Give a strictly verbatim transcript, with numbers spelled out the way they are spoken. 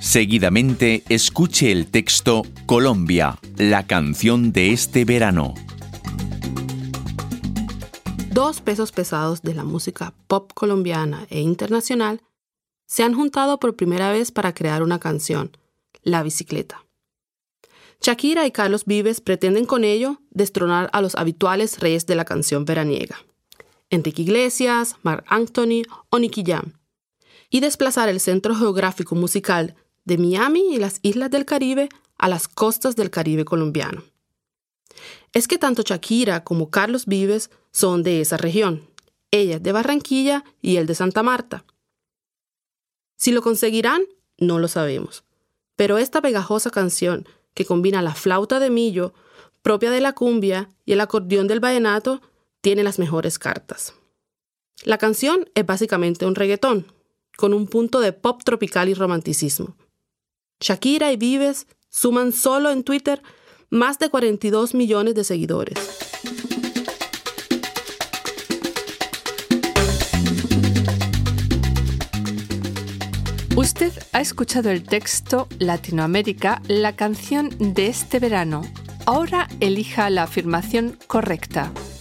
Seguidamente, escuche el texto Colombia, la canción de este verano. Dos pesos pesados de la música pop colombiana e internacional se han juntado por primera vez para crear una canción, La Bicicleta. Shakira y Carlos Vives pretenden con ello destronar a los habituales reyes de la canción veraniega, Enrique Iglesias, Marc Anthony o Nicky Jam, y desplazar el centro geográfico musical de Miami y las islas del Caribe a las costas del Caribe colombiano. Es que tanto Shakira como Carlos Vives son de esa región, ella es de Barranquilla y él de Santa Marta. Si lo conseguirán, no lo sabemos, pero esta pegajosa canción que combina la flauta de millo, propia de la cumbia, y el acordeón del vallenato, tiene las mejores cartas. La canción es básicamente un reggaetón, con un punto de pop tropical y romanticismo. Shakira y Vives suman solo en Twitter más de cuarenta y dos millones de seguidores. Usted ha escuchado el texto Latinoamérica, la canción de este verano. Ahora elija la afirmación correcta.